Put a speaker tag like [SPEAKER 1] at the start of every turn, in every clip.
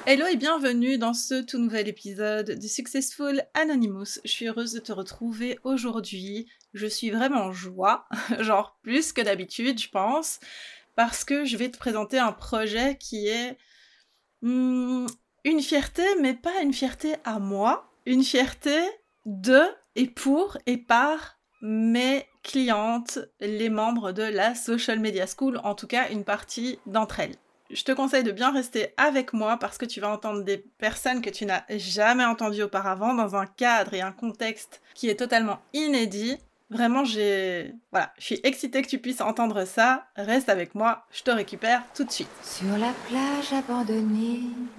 [SPEAKER 1] Hello et bienvenue dans ce tout nouvel épisode du Successful Anonymous. Je suis heureuse de te retrouver aujourd'hui. Je suis vraiment en joie, genre plus que d'habitude, je pense, parce que je vais te présenter un projet qui est une fierté, mais pas une fierté à moi, une fierté de et pour et par mes clientes, les membres de la Social Media School, en tout cas une partie d'entre elles. Je te conseille de bien rester avec moi parce que tu vas entendre des personnes que tu n'as jamais entendues auparavant dans un cadre et un contexte qui est totalement inédit. Vraiment, je suis excitée que tu puisses entendre ça. Reste avec moi, je te récupère tout de suite.
[SPEAKER 2] Sur la plage abandonnée,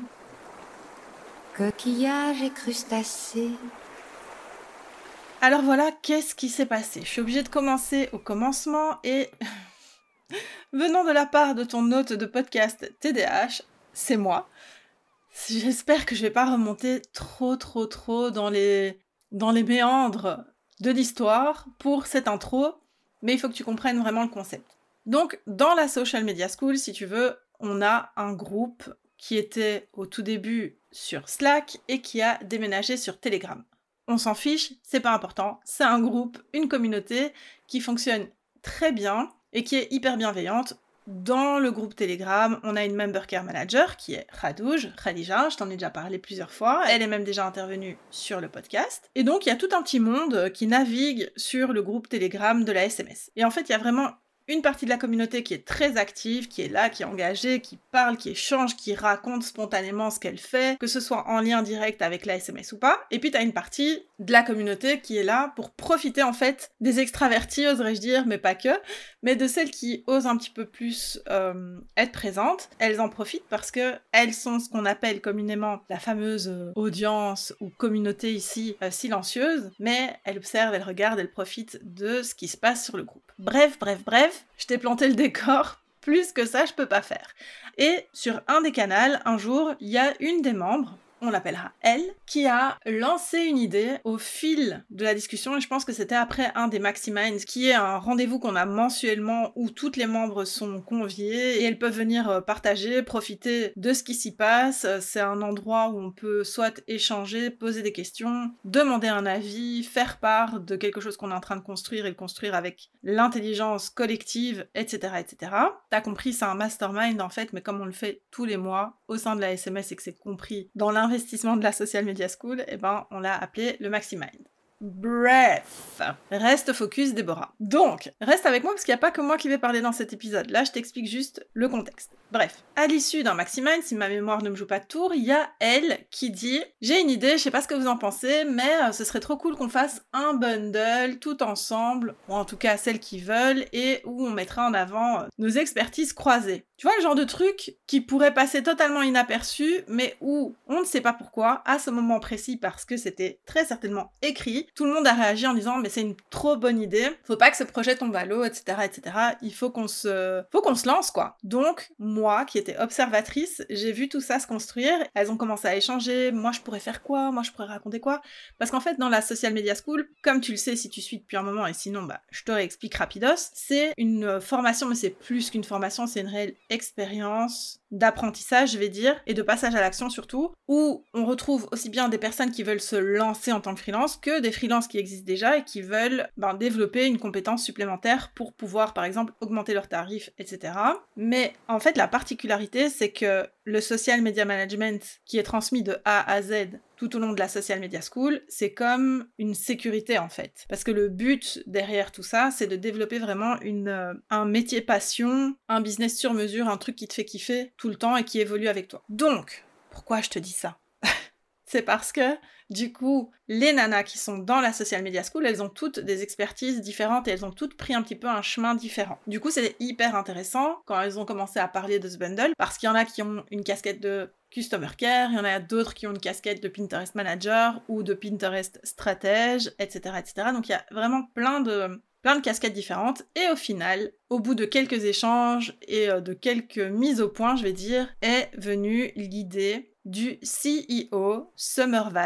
[SPEAKER 2] coquillages et crustacés.
[SPEAKER 1] Alors voilà, qu'est-ce qui s'est passé ? Je suis obligée de commencer au commencement et... venant de la part de ton hôte de podcast TDH, c'est moi. J'espère que je vais pas remonter trop dans les méandres de l'histoire pour cette intro, mais il faut que tu comprennes vraiment le concept. Donc, dans la Social Media School, si tu veux, on a un groupe qui était au tout début sur Slack et qui a déménagé sur Telegram. On s'en fiche, c'est pas important, c'est un groupe, une communauté qui fonctionne très bien et qui est hyper bienveillante. Dans le groupe Telegram, on a une Member Care Manager qui est Khadija, je t'en ai déjà parlé plusieurs fois, elle est même déjà intervenue sur le podcast. Et donc il y a tout un petit monde qui navigue sur le groupe Telegram de la SMS. Et en fait, il y a vraiment une partie de la communauté qui est très active, qui est là, qui est engagée, qui parle, qui échange, qui raconte spontanément ce qu'elle fait, que ce soit en lien direct avec la SMS ou pas. Et puis t'as une partie de la communauté qui est là pour profiter en fait des extravertis, oserais-je dire, mais pas que, mais de celles qui osent un petit peu plus être présentes. Elles en profitent parce que elles sont ce qu'on appelle communément la fameuse audience ou communauté ici silencieuse, mais elles observent, elles regardent, elles profitent de ce qui se passe sur le groupe. Bref, je t'ai planté le décor, plus que ça je peux pas faire. Et sur un des canaux, un jour, il y a une des membres, on l'appellera elle, qui a lancé une idée au fil de la discussion, et je pense que c'était après un des Maximind, qui est un rendez-vous qu'on a mensuellement où toutes les membres sont conviées et elles peuvent venir partager, profiter de ce qui s'y passe. C'est un endroit où on peut soit échanger, poser des questions, demander un avis, faire part de quelque chose qu'on est en train de construire et le construire avec l'intelligence collective, etc., etc. T'as compris, c'est un mastermind en fait, mais comme on le fait tous les mois au sein de la SMS et que c'est compris dans l'investissement de la Social Media School, eh ben, on l'a appelé le Maximind. Bref, reste focus Déborah. Donc, reste avec moi parce qu'il n'y a pas que moi qui vais parler dans cet épisode. Là, je t'explique juste le contexte. Bref, à l'issue d'un Maximind, si ma mémoire ne me joue pas de tour, il y a elle qui dit « J'ai une idée, je sais pas ce que vous en pensez, mais ce serait trop cool qu'on fasse un bundle tout ensemble, ou en tout cas celles qui veulent, et où on mettra en avant nos expertises croisées. » Tu vois, le genre de truc qui pourrait passer totalement inaperçu, mais où on ne sait pas pourquoi, à ce moment précis, parce que c'était très certainement écrit, tout le monde a réagi en disant « Mais c'est une trop bonne idée, faut pas que ce projet tombe à l'eau, etc., etc. Il faut qu'on se lance, quoi. » Donc, moi, qui étais observatrice, j'ai vu tout ça se construire. Elles ont commencé à échanger. Moi, je pourrais faire quoi ? Moi, je pourrais raconter quoi ? Parce qu'en fait, dans la Social Media School, comme tu le sais si tu suis depuis un moment, et sinon, je te réexplique rapidos, c'est une formation, mais c'est plus qu'une formation, c'est une réelle expérience d'apprentissage, je vais dire, et de passage à l'action surtout, où on retrouve aussi bien des personnes qui veulent se lancer en tant que freelance que des freelances qui existent déjà et qui veulent développer une compétence supplémentaire pour pouvoir, par exemple, augmenter leurs tarifs, etc. Mais en fait, la particularité, c'est que le social media management qui est transmis de A à Z tout au long de la Social Media School, c'est comme une sécurité en fait. Parce que le but derrière tout ça, c'est de développer vraiment un métier passion, un business sur mesure, un truc qui te fait kiffer tout le temps et qui évolue avec toi. Donc, pourquoi je te dis ça ? C'est parce que, du coup, les nanas qui sont dans la Social Media School, elles ont toutes des expertises différentes et elles ont toutes pris un petit peu un chemin différent. Du coup, c'était hyper intéressant quand elles ont commencé à parler de ce bundle, parce qu'il y en a qui ont une casquette de Customer Care, il y en a d'autres qui ont une casquette de Pinterest Manager ou de Pinterest Stratège, etc., etc. Donc il y a vraiment plein de casquettes différentes, et au final, au bout de quelques échanges et de quelques mises au point, je vais dire, est venue l'idée du CEO Summer Vibes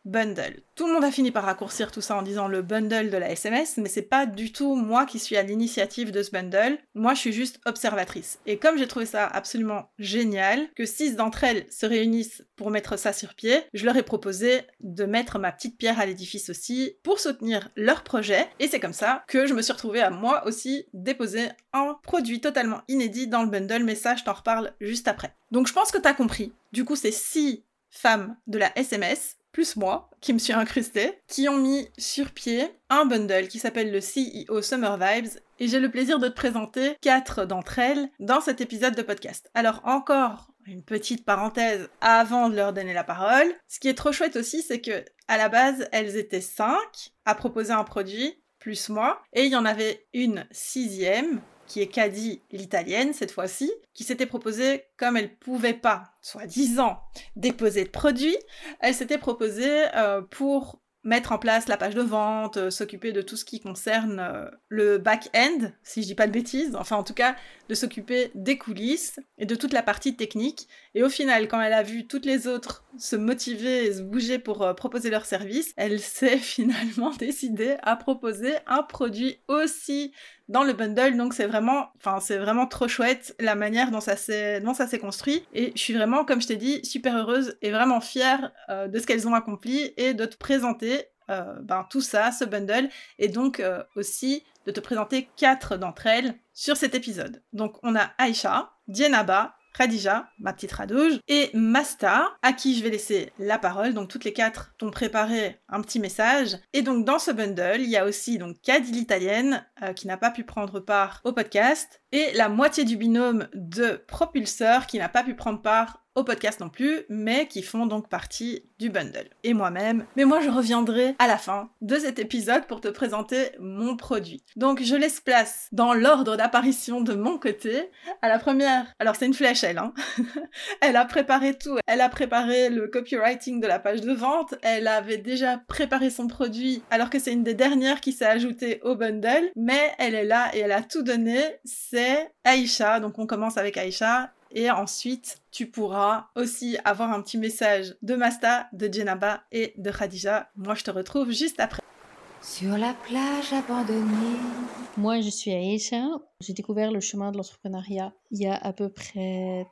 [SPEAKER 1] bundle. Tout le monde a fini par raccourcir tout ça en disant le bundle de la SMS, mais c'est pas du tout moi qui suis à l'initiative de ce bundle. Moi, je suis juste observatrice. Et comme j'ai trouvé ça absolument génial, que 6 d'entre elles se réunissent pour mettre ça sur pied, je leur ai proposé de mettre ma petite pierre à l'édifice aussi pour soutenir leur projet. Et c'est comme ça que je me suis retrouvée à moi aussi déposer un produit totalement inédit dans le bundle, mais ça, je t'en reparle juste après. Donc je pense que t'as compris. Du coup, c'est 6 femmes de la SMS, plus moi, qui me suis incrustée, qui ont mis sur pied un bundle qui s'appelle le CEO Summer Vibes, et j'ai le plaisir de te présenter 4 d'entre elles dans cet épisode de podcast. Alors encore une petite parenthèse avant de leur donner la parole. Ce qui est trop chouette aussi, c'est que à la base, elles étaient 5 à proposer un produit, plus moi, et il y en avait une 6e, qui est Caddy, l'italienne cette fois-ci, qui s'était proposée, comme elle pouvait pas, soi-disant, déposer de produits, elle s'était proposée pour mettre en place la page de vente, s'occuper de tout ce qui concerne le back-end, si je dis pas de bêtises, enfin en tout cas de s'occuper des coulisses et de toute la partie technique. Et au final, quand elle a vu toutes les autres se motiver et se bouger pour proposer leur service, elle s'est finalement décidée à proposer un produit aussi dans le bundle. Donc c'est vraiment trop chouette la manière dont ça s'est construit. Et je suis vraiment, comme je t'ai dit, super heureuse et vraiment fière de ce qu'elles ont accompli et de te présenter tout ça, ce bundle, et donc aussi de te présenter 4 d'entre elles sur cet épisode. Donc on a Aïcha, Dienaba, Khadija, ma petite radouge, et Masta, à qui je vais laisser la parole. Donc toutes les 4 t'ont préparé un petit message. Et donc dans ce bundle, il y a aussi donc Caddy l'italienne, qui n'a pas pu prendre part au podcast, et la moitié du binôme de Propulseur, qui n'a pas pu prendre part au podcast non plus, mais qui font donc partie du bundle. Et moi-même, mais moi je reviendrai à la fin de cet épisode pour te présenter mon produit. Donc je laisse place dans l'ordre d'apparition de mon côté à la première. Alors c'est une flèche elle, hein. Elle a préparé tout. Elle a préparé le copywriting de la page de vente, elle avait déjà préparé son produit alors que c'est une des dernières qui s'est ajoutée au bundle, mais elle est là et elle a tout donné, c'est Aïcha. Donc on commence avec Aïcha. Et ensuite, tu pourras aussi avoir un petit message de Masta, de Dienaba et de Khadija. Moi, je te retrouve juste après.
[SPEAKER 2] Sur la plage abandonnée.
[SPEAKER 3] Moi, je suis Aïcha. J'ai découvert le chemin de l'entrepreneuriat il y a à peu près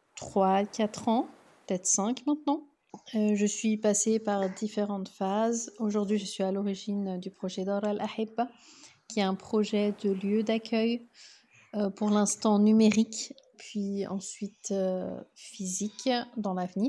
[SPEAKER 3] 3-4 ans, peut-être 5 maintenant. Je suis passée par différentes phases. Aujourd'hui, je suis à l'origine du projet Dar al-Ahibba, qui est un projet de lieu d'accueil, pour l'instant numérique, puis ensuite physique dans l'avenir.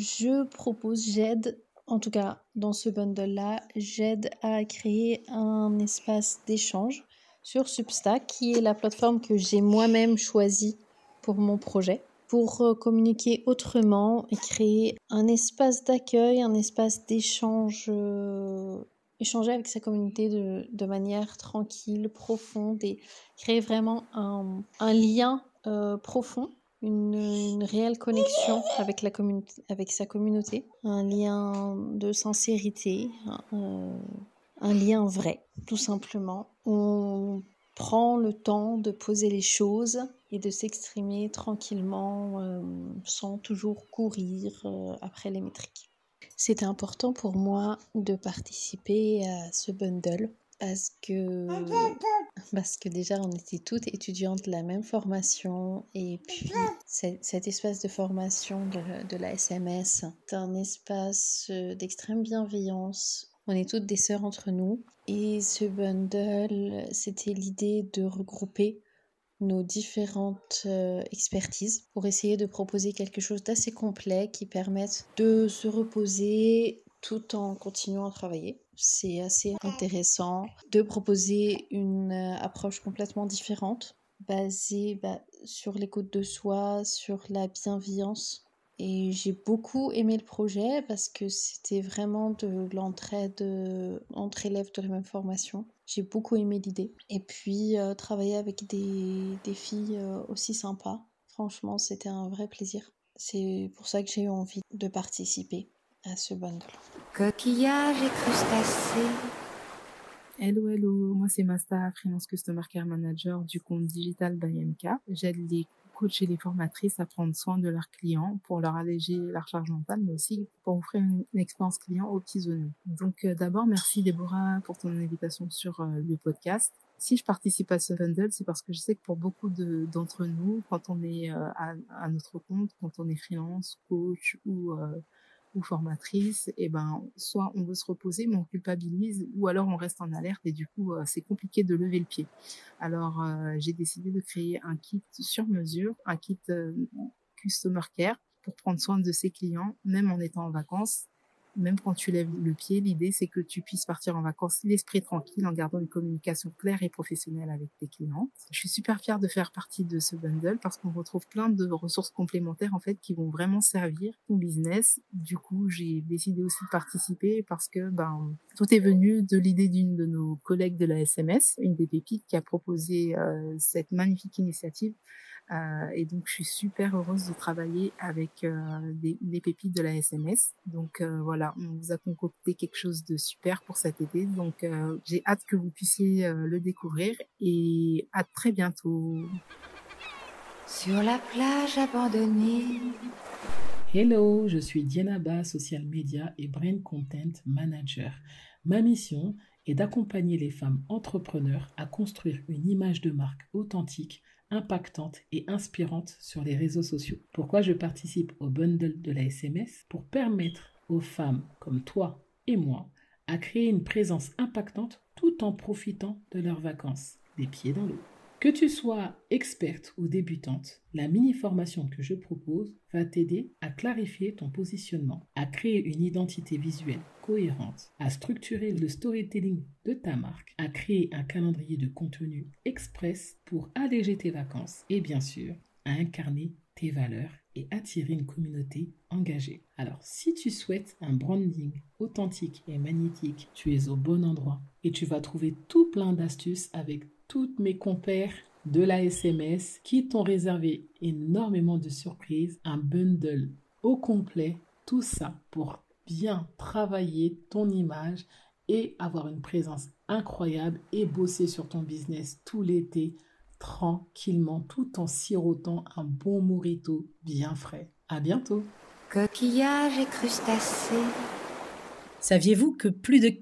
[SPEAKER 3] J'aide, en tout cas dans ce bundle-là, j'aide à créer un espace d'échange sur Substack, qui est la plateforme que j'ai moi-même choisie pour mon projet, pour communiquer autrement et créer un espace d'accueil, un espace d'échange, échanger avec sa communauté de manière tranquille, profonde, et créer vraiment un lien profond, une réelle connexion avec avec sa communauté, un lien de sincérité, un lien vrai, tout simplement. On prend le temps de poser les choses et de s'exprimer tranquillement, sans toujours courir après les métriques. C'était important pour moi de participer à ce bundle parce que déjà on était toutes étudiantes de la même formation, et puis cet espace de formation de la SMS est un espace d'extrême bienveillance. On est toutes des sœurs entre nous, et ce bundle, c'était l'idée de regrouper nos différentes expertises pour essayer de proposer quelque chose d'assez complet qui permette de se reposer tout en continuant à travailler. C'est assez intéressant de proposer une approche complètement différente, basée sur l'écoute de soi, sur la bienveillance. Et j'ai beaucoup aimé le projet parce que c'était vraiment de l'entraide entre élèves de la même formation. J'ai beaucoup aimé l'idée. Et puis, travailler avec des filles aussi sympas, franchement, c'était un vrai plaisir. C'est pour ça que j'ai eu envie de participer à ce bundle.
[SPEAKER 2] Coquillages et crustacés.
[SPEAKER 4] Hello, moi c'est Masta, Freelance Customer Care Manager du compte Digital d'IMK. J'aide les coach et les formatrices à prendre soin de leurs clients pour leur alléger la charge mentale, mais aussi pour offrir une expérience client aux petits oignons. Donc d'abord, merci Déborah pour ton invitation sur le podcast. Si je participe à ce bundle, c'est parce que je sais que pour beaucoup d'entre nous, quand on est à notre compte, quand on est freelance, coach ou formatrice, et ben soit on veut se reposer mais on culpabilise, ou alors on reste en alerte et du coup c'est compliqué de lever le pied. Alors j'ai décidé de créer un kit sur mesure, un kit customer care pour prendre soin de ses clients, même en étant en vacances. Même quand tu lèves le pied, l'idée c'est que tu puisses partir en vacances l'esprit tranquille en gardant une communication claire et professionnelle avec tes clients. Je suis super fière de faire partie de ce bundle parce qu'on retrouve plein de ressources complémentaires en fait qui vont vraiment servir ton business. Du coup, j'ai décidé aussi de participer parce que tout est venu de l'idée d'une de nos collègues de la SMS, une des pépites qui a proposé cette magnifique initiative. Et donc, je suis super heureuse de travailler avec les pépites de la SMS. Donc, voilà, on vous a concocté quelque chose de super pour cet été. Donc, j'ai hâte que vous puissiez le découvrir et à très bientôt.
[SPEAKER 2] Sur la plage abandonnée.
[SPEAKER 5] Hello, je suis Diana Ba, social media et brand content manager. Ma mission est d'accompagner les femmes entrepreneurs à construire une image de marque authentique, impactante et inspirante sur les réseaux sociaux. Pourquoi je participe au bundle de la SMS? Pour permettre aux femmes comme toi et moi à créer une présence impactante tout en profitant de leurs vacances, les pieds dans l'eau. Que tu sois experte ou débutante, la mini-formation que je propose va t'aider à clarifier ton positionnement, à créer une identité visuelle cohérente, à structurer le storytelling de ta marque, à créer un calendrier de contenu express pour alléger tes vacances et bien sûr, à incarner tes valeurs et attirer une communauté engagée. Alors, si tu souhaites un branding authentique et magnétique, tu es au bon endroit et tu vas trouver tout plein d'astuces avec toutes mes compères de la SMS qui t'ont réservé énormément de surprises, un bundle au complet, tout ça pour bien travailler ton image et avoir une présence incroyable et bosser sur ton business tout l'été tranquillement tout en sirotant un bon mojito bien frais. À bientôt.
[SPEAKER 2] Coquillages et crustacés.
[SPEAKER 6] Saviez-vous que plus de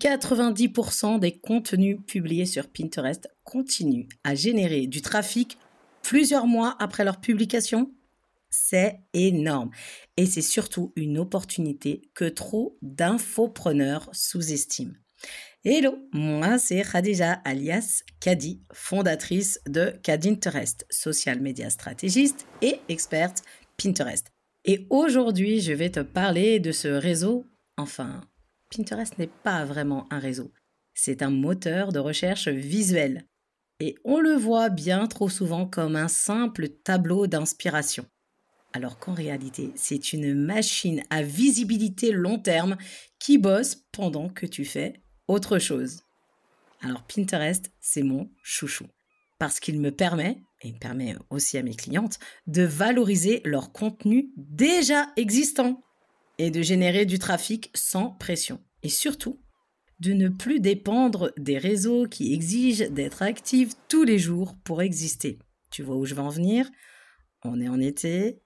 [SPEAKER 6] 90% des contenus publiés sur Pinterest continuent à générer du trafic plusieurs mois après leur publication? C'est énorme. Et c'est surtout une opportunité que trop d'infopreneurs sous-estiment. Hello, moi c'est Khadija alias Kadi, fondatrice de Kadinterest, social media stratégiste et experte Pinterest. Et aujourd'hui, je vais te parler de ce réseau, enfin... Pinterest n'est pas vraiment un réseau, c'est un moteur de recherche visuel. Et on le voit bien trop souvent comme un simple tableau d'inspiration. Alors qu'en réalité, c'est une machine à visibilité long terme qui bosse pendant que tu fais autre chose. Alors Pinterest, c'est mon chouchou. Parce qu'il me permet, et il permet aussi à mes clientes, de valoriser leur contenu déjà existant et de générer du trafic sans pression. Et surtout, de ne plus dépendre des réseaux qui exigent d'être actifs tous les jours pour exister. Tu vois où je veux en venir? On est en été,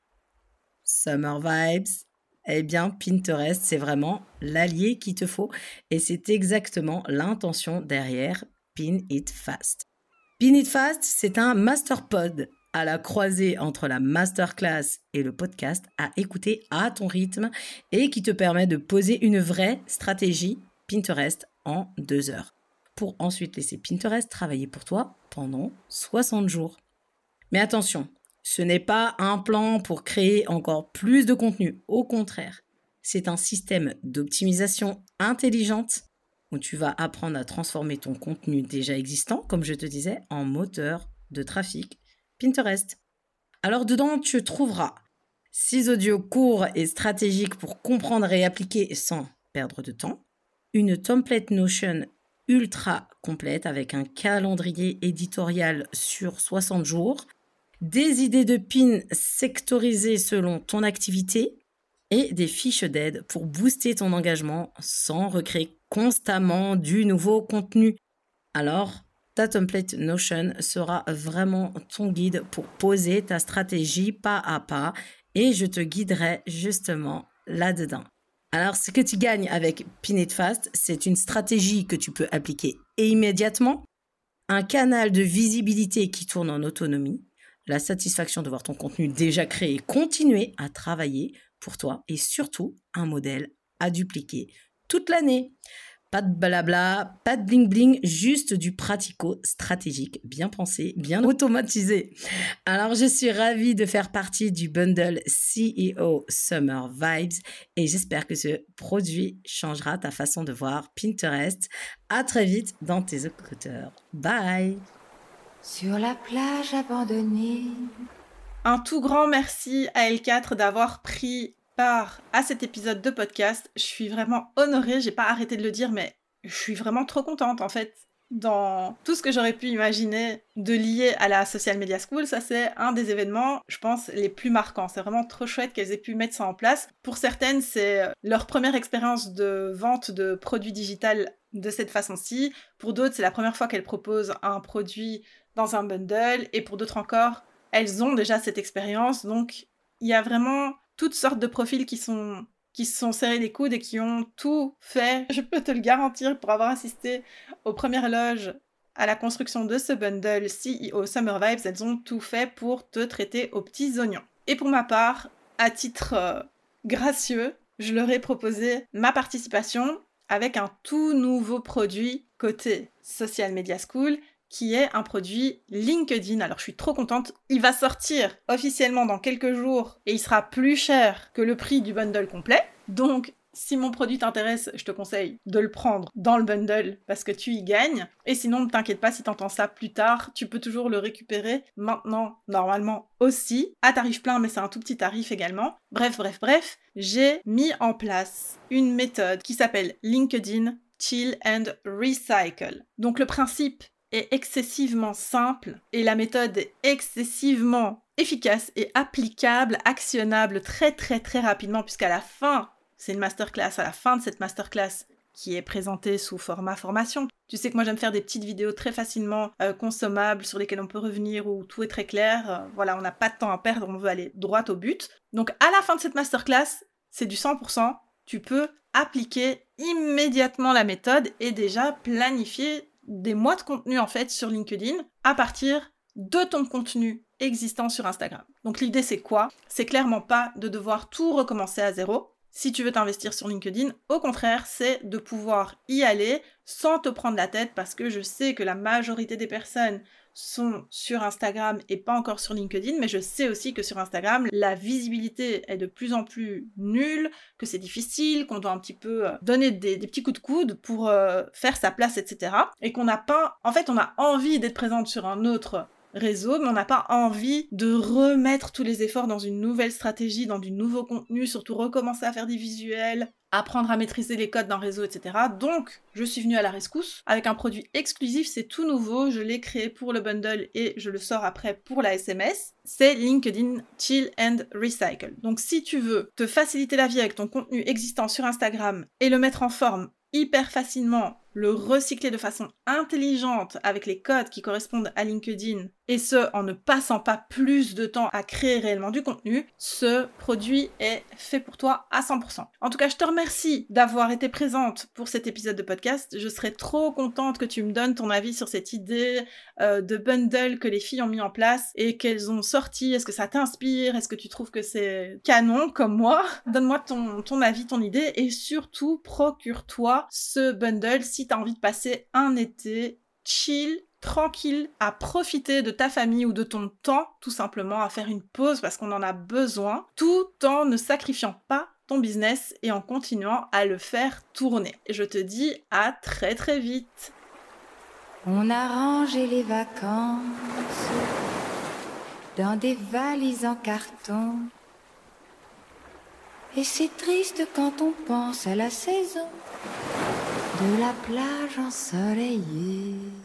[SPEAKER 6] summer vibes. Eh bien, Pinterest, c'est vraiment l'allié qu'il te faut et c'est exactement l'intention derrière Pin It Fast. Pin It Fast, c'est un masterpod à la croisée entre la masterclass et le podcast à écouter à ton rythme et qui te permet de poser une vraie stratégie Pinterest en 2 heures pour ensuite laisser Pinterest travailler pour toi pendant 60 jours. Mais attention, ce n'est pas un plan pour créer encore plus de contenu. Au contraire, c'est un système d'optimisation intelligente où tu vas apprendre à transformer ton contenu déjà existant, comme je te disais, en moteur de trafic Pinterest. Alors dedans, tu trouveras 6 audios courts et stratégiques pour comprendre et appliquer sans perdre de temps, une template Notion ultra complète avec un calendrier éditorial sur 60 jours, des idées de pins sectorisées selon ton activité et des fiches d'aide pour booster ton engagement sans recréer constamment du nouveau contenu. Alors, ta template Notion sera vraiment ton guide pour poser ta stratégie pas à pas et je te guiderai justement là-dedans. Alors, ce que tu gagnes avec Pin It Fast, c'est une stratégie que tu peux appliquer immédiatement, un canal de visibilité qui tourne en autonomie, la satisfaction de voir ton contenu déjà créé continuer à travailler pour toi et surtout un modèle à dupliquer toute l'année. Pas de blabla, pas de bling bling, juste du pratico-stratégique, bien pensé, bien automatisé. Alors, je suis ravie de faire partie du bundle CEO Summer Vibes et j'espère que ce produit changera ta façon de voir Pinterest. À très vite dans tes écouteurs. Bye!
[SPEAKER 2] Sur la plage abandonnée.
[SPEAKER 1] Un tout grand merci à L4 d'avoir pris part à cet épisode de podcast. Je suis vraiment honorée, j'ai pas arrêté de le dire, mais je suis vraiment trop contente en fait. Dans tout ce que j'aurais pu imaginer de lier à la Social Media School, ça c'est un des événements, je pense, les plus marquants. C'est vraiment trop chouette qu'elles aient pu mettre ça en place. Pour certaines, c'est leur première expérience de vente de produits digital de cette façon-ci. Pour d'autres, c'est la première fois qu'elles proposent un produit dans un bundle. Et pour d'autres encore, elles ont déjà cette expérience. Donc, il y a vraiment toutes sortes de profils qui se sont serrés les coudes et qui ont tout fait, je peux te le garantir, pour avoir assisté aux premières loges à la construction de ce bundle CEO Summer Vibes, elles ont tout fait pour te traiter aux petits oignons. Et pour ma part, à titre gracieux, je leur ai proposé ma participation avec un tout nouveau produit côté Social Media School, qui est un produit LinkedIn. Alors je suis trop contente, il va sortir officiellement dans quelques jours et il sera plus cher que le prix du bundle complet. Donc si mon produit t'intéresse, je te conseille de le prendre dans le bundle parce que tu y gagnes. Et sinon, ne t'inquiète pas si t'entends ça plus tard, tu peux toujours le récupérer maintenant, normalement aussi, à tarif plein, mais c'est un tout petit tarif également. Bref, j'ai mis en place une méthode qui s'appelle LinkedIn Chill and Recycle. Donc le principe est excessivement simple et la méthode est excessivement efficace et applicable, actionnable très rapidement, puisqu'à la fin, c'est une masterclass, à la fin de cette masterclass qui est présentée sous format formation. Tu sais que moi j'aime faire des petites vidéos très facilement consommables sur lesquelles on peut revenir où tout est très clair. Voilà, on n'a pas de temps à perdre, on veut aller droit au but. Donc à la fin de cette masterclass, c'est du 100%, tu peux appliquer immédiatement la méthode et déjà planifier des mois de contenu en fait sur LinkedIn à partir de ton contenu existant sur Instagram. Donc l'idée c'est quoi ? C'est clairement pas de devoir tout recommencer à zéro. Si tu veux t'investir sur LinkedIn, au contraire, c'est de pouvoir y aller sans te prendre la tête parce que je sais que la majorité des personnes sont sur Instagram et pas encore sur LinkedIn, mais je sais aussi que sur Instagram, la visibilité est de plus en plus nulle, que c'est difficile, qu'on doit un petit peu donner des petits coups de coude pour faire sa place, etc. Et qu'on n'a pas... En fait, on a envie d'être présente sur un autre réseau, mais on n'a pas envie de remettre tous les efforts dans une nouvelle stratégie, dans du nouveau contenu, surtout recommencer à faire des visuels, apprendre à maîtriser les codes d'un réseau, etc. Donc, je suis venue à la rescousse avec un produit exclusif, c'est tout nouveau, je l'ai créé pour le bundle et je le sors après pour la SMS. C'est LinkedIn Chill and Recycle. Donc, si tu veux te faciliter la vie avec ton contenu existant sur Instagram et le mettre en forme hyper facilement, le recycler de façon intelligente avec les codes qui correspondent à LinkedIn, et ce, en ne passant pas plus de temps à créer réellement du contenu, ce produit est fait pour toi à 100%. En tout cas, je te remercie d'avoir été présente pour cet épisode de podcast. Je serais trop contente que tu me donnes ton avis sur cette idée de bundle que les filles ont mis en place et qu'elles ont sorti. Est-ce que ça t'inspire? Est-ce que tu trouves que c'est canon comme moi? Donne-moi ton avis, ton idée, et surtout, procure-toi ce bundle si t'as envie de passer un été chill, tranquille, à profiter de ta famille ou de ton temps, tout simplement, à faire une pause parce qu'on en a besoin, tout en ne sacrifiant pas ton business et en continuant à le faire tourner. Et je te dis à très vite.
[SPEAKER 2] On a rangé les vacances dans des valises en carton. Et c'est triste quand on pense à la saison de la plage ensoleillée.